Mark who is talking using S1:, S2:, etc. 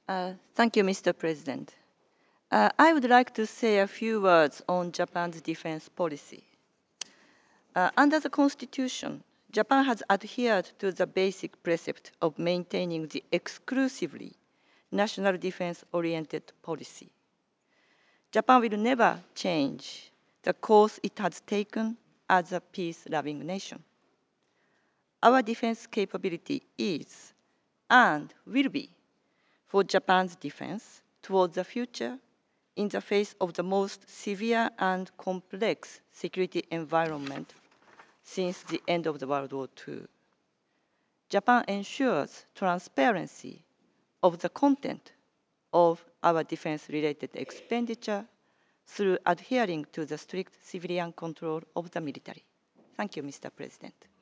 S1: Thank you, Mr. President. I would like to say a few words on Japan's defense policy. Under the Constitution, Japan has adhered to the basic precept of maintaining the exclusively national defense-oriented policy. Japan will never change the course it has taken as a peace-loving nation. Our defense capability is and will be for Japan's defense towards the future in the face of the most severe and complex security environment since the end of the World War II. Japan ensures transparency of the content of our defense-related expenditure through adhering to the strict civilian control of the military. Thank you, Mr. President.